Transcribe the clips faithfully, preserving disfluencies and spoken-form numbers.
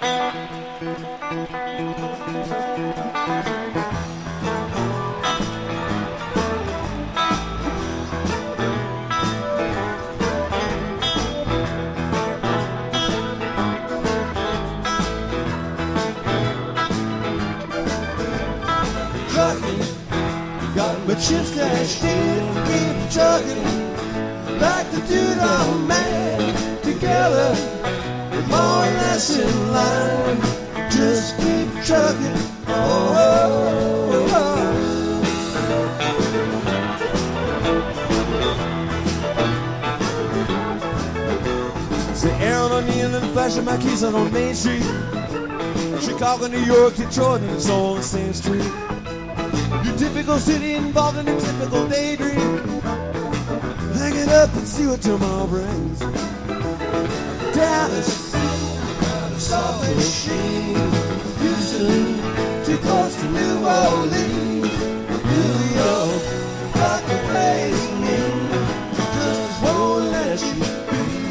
Got my chips cashed in, keep chugging like the dude on man. Together, we're more or less in line. Just keep chugging. Oh, oh, oh. Say Aaron O'Neill and flashing my keys out on Main Street. Chicago, New York, Detroit, and it's all on the same street. Your typical city involved in a typical daydream. Hang it up and see what tomorrow brings. Dallas, Salt Lake City, Houston, too close to New Orleans. New York, like a blazing in, just won't let you be.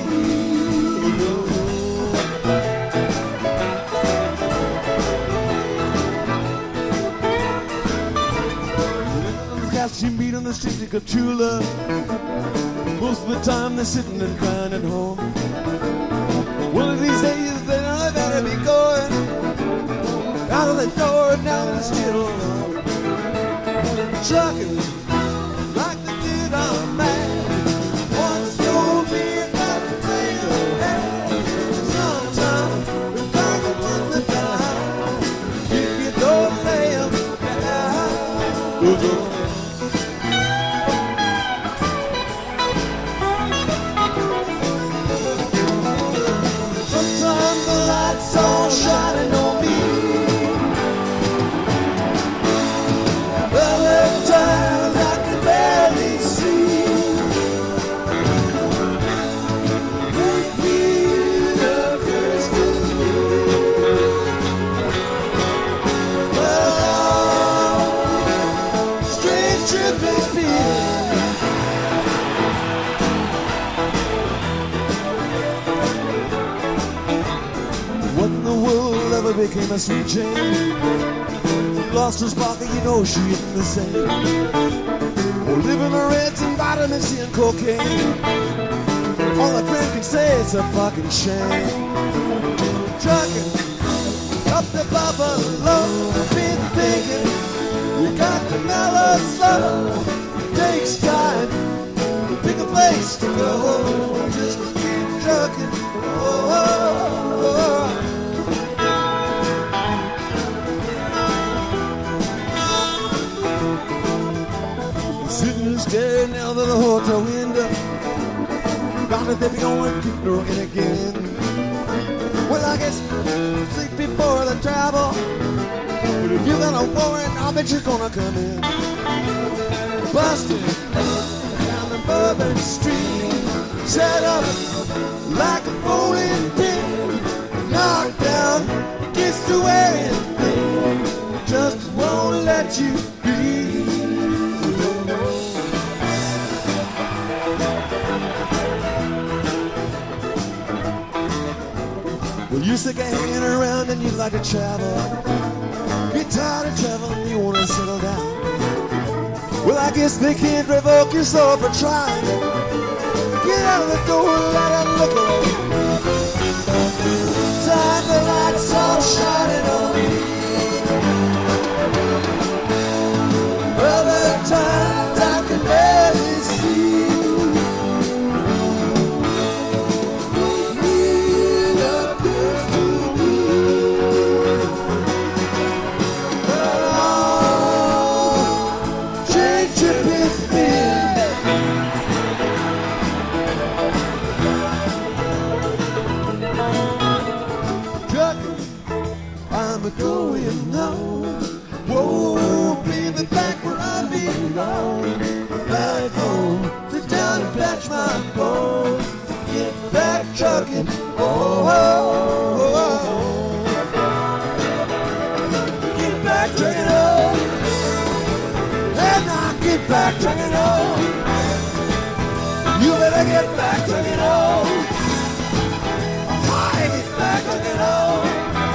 You meet on the streets of Cthulhu. Most of the time they're sitting and crying at home. One of these days they know they better be going out of the door, and now they're still alone. Chucking like the dude on man once told me about the play of hand. Sometimes we're back upon the time if you don't lay them down. Shining on me. Well, there are times I can barely see. Repeat the crystal. Well, strange tripping feeling. What in the world ever became a sweet Jane? She lost her sparkle, you know she isn't the same. Oh, living the reds and vitamin C and cocaine. All a friend can say is a fucking shame. Trucking up the buffalo, been thinking you got to mellow slow. It takes time to pick a place to go. Just keep trucking. Oh, oh, oh. Sitting staring out of the hotel window. Bound to be going to keep looking again. Well, I guess sleep before the travel. But if you're gonna worry, I bet you're gonna come in. Busted down the Bourbon Street. Set up like a bowling pin. Knocked down, gets to wearing thin. Just won't let you be. Well, you're sick of hanging around and you like to travel. Get tired of traveling, you want to settle down. Well, I guess they can't revoke your soul for trying. Get out of the door and let it look around. Time the lights all shining on me. Well, there are times I can barely see. Going home, whoa, baby, back where I belong. Back home, sit down and patch my bones. Get back trucking, oh, oh, oh, oh. Get back trucking, oh, and I get back trucking, oh. You better get back trucking, oh. I get back trucking, oh.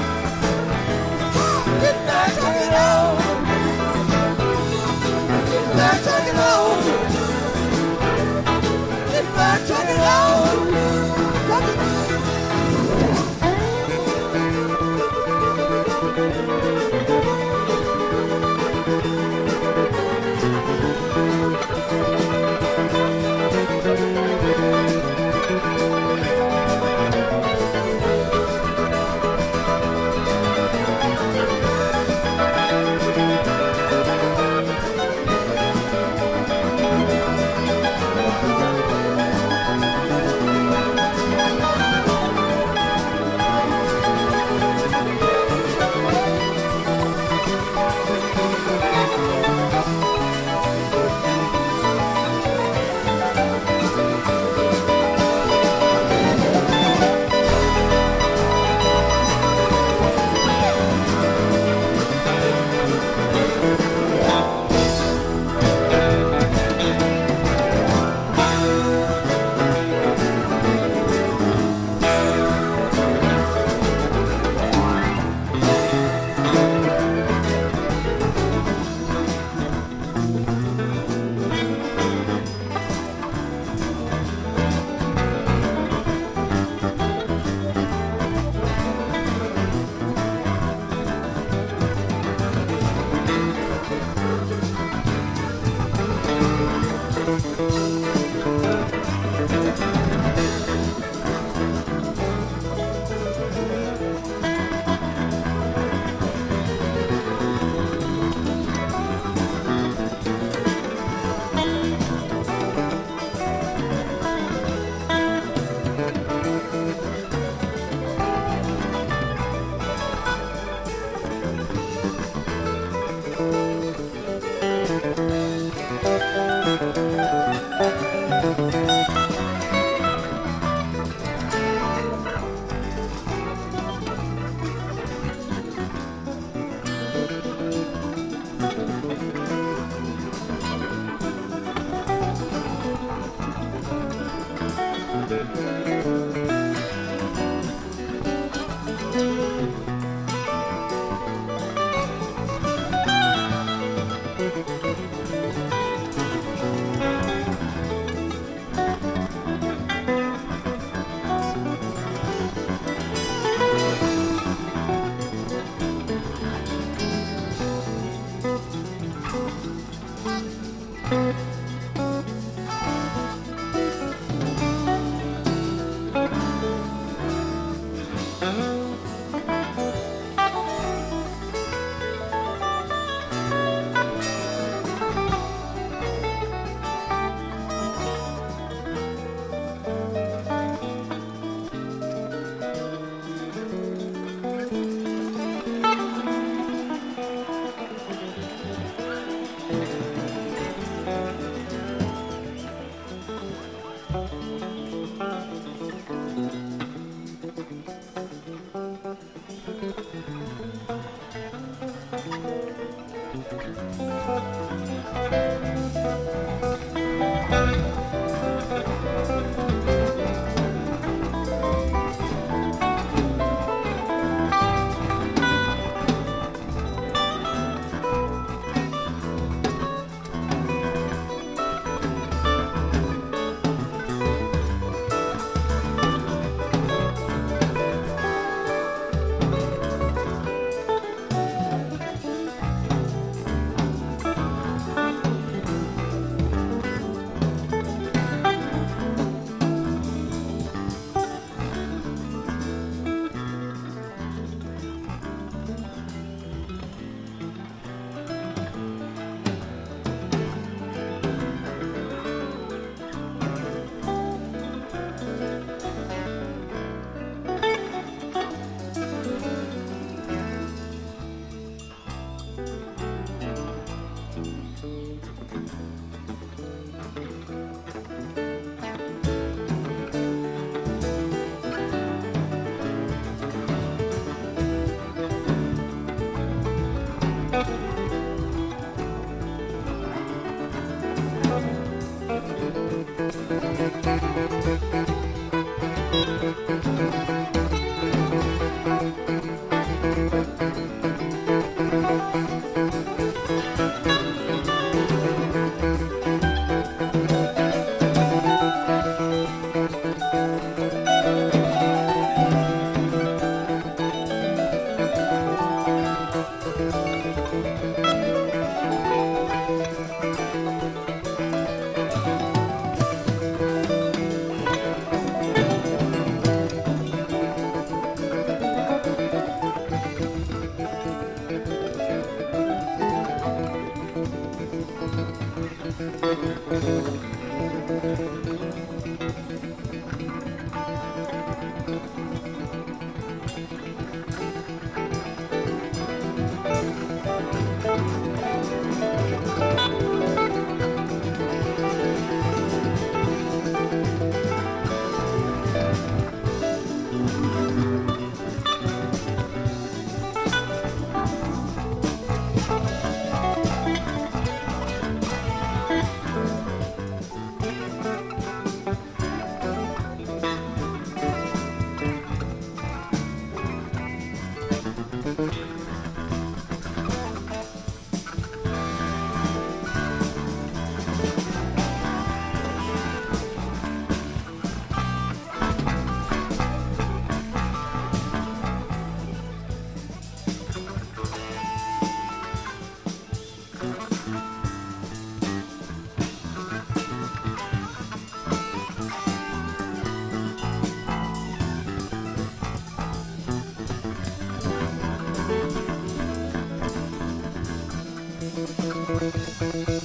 Thank you.